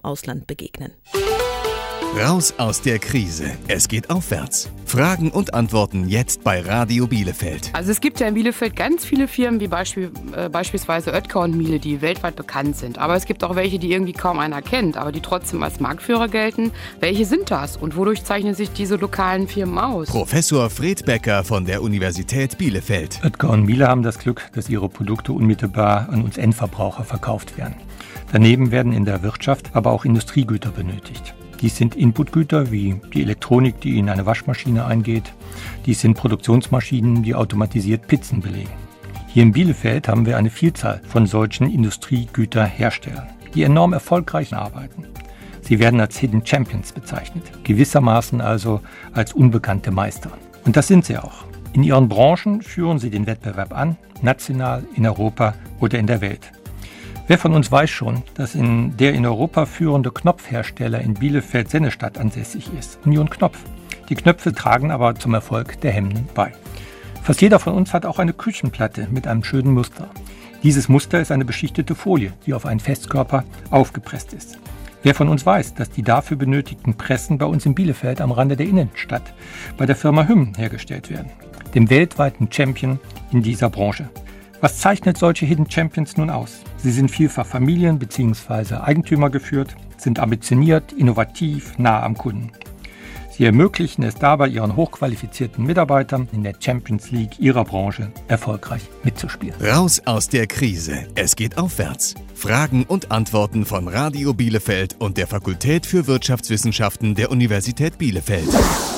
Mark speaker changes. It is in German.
Speaker 1: Ausland begegnen.
Speaker 2: Raus aus der Krise. Es geht aufwärts. Fragen und Antworten jetzt bei Radio Bielefeld.
Speaker 3: Also es gibt ja in Bielefeld ganz viele Firmen wie beispielsweise Oetker und Miele, die weltweit bekannt sind. Aber es gibt auch welche, die irgendwie kaum einer kennt, aber die trotzdem als Marktführer gelten. Welche sind das und wodurch zeichnen sich diese lokalen Firmen aus?
Speaker 2: Professor Fred Becker von der Universität Bielefeld.
Speaker 4: Oetker und Miele haben das Glück, dass ihre Produkte unmittelbar an uns Endverbraucher verkauft werden. Daneben werden in der Wirtschaft aber auch Industriegüter benötigt. Dies sind Inputgüter wie die Elektronik, die in eine Waschmaschine eingeht. Dies sind Produktionsmaschinen, die automatisiert Pizzen belegen. Hier in Bielefeld haben wir eine Vielzahl von solchen Industriegüterherstellern, die enorm erfolgreich arbeiten. Sie werden als Hidden Champions bezeichnet, gewissermaßen also als unbekannte Meister. Und das sind sie auch. In ihren Branchen führen sie den Wettbewerb an, national, in Europa oder in der Welt. Wer von uns weiß schon, dass der in Europa führende Knopfhersteller in Bielefeld-Sennestadt ansässig ist, Union Knopf. Die Knöpfe tragen aber zum Erfolg der Hemden bei. Fast jeder von uns hat auch eine Küchenplatte mit einem schönen Muster. Dieses Muster ist eine beschichtete Folie, die auf einen Festkörper aufgepresst ist. Wer von uns weiß, dass die dafür benötigten Pressen bei uns in Bielefeld am Rande der Innenstadt bei der Firma Hüm hergestellt werden, dem weltweiten Champion in dieser Branche. Was zeichnet solche Hidden Champions nun aus? Sie sind vielfach Familien- bzw. Eigentümer geführt, sind ambitioniert, innovativ, nah am Kunden. Sie ermöglichen es dabei ihren hochqualifizierten Mitarbeitern in der Champions League ihrer Branche erfolgreich mitzuspielen.
Speaker 2: Raus aus der Krise. Es geht aufwärts. Fragen und Antworten von Radio Bielefeld und der Fakultät für Wirtschaftswissenschaften der Universität Bielefeld.